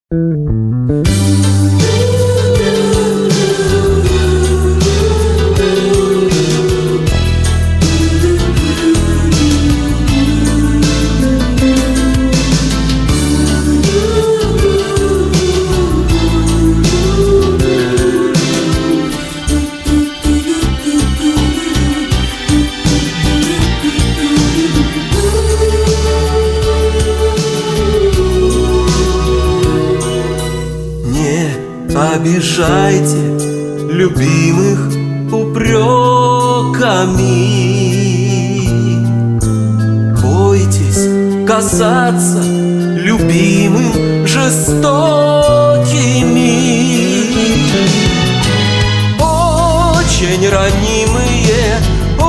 Обижайте любимых упреками, бойтесь касаться любимым жестокими. Очень ранимые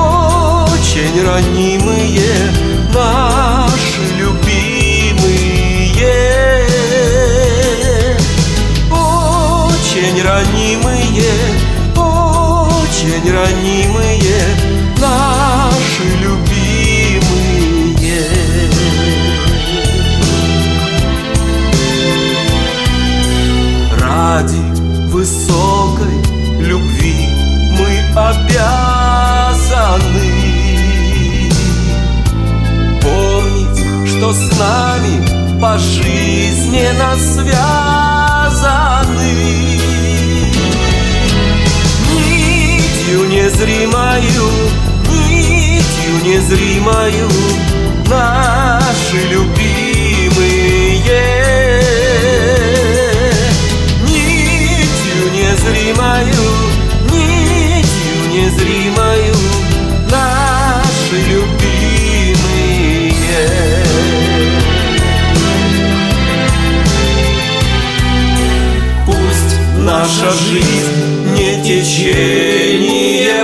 наши любимые, очень ранимые наши любимые. Ради высокой любви мы обязаны помнить, что с нами пожизненно связаны. Незримою наши любимые, нитью незримою наши любимые. Пусть наша жизнь не течение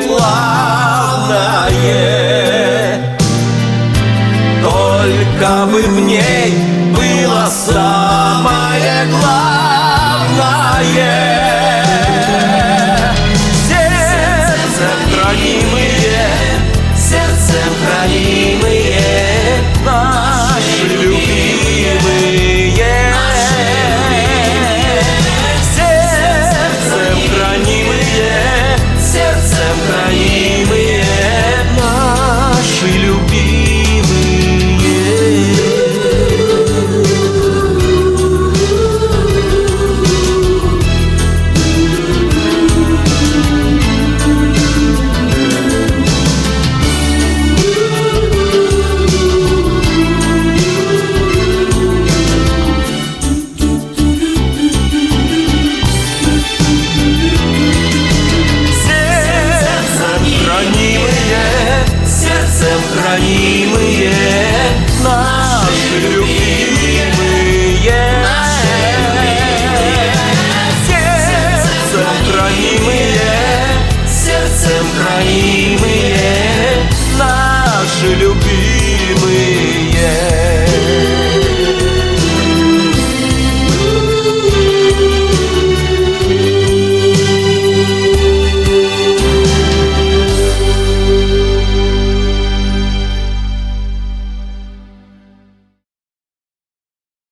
плавное, только бы в ней было самое главное. Сердцем хранимые наши любимые, сердцем хранимые наши любимые. Сердцем хранимые наши любимые.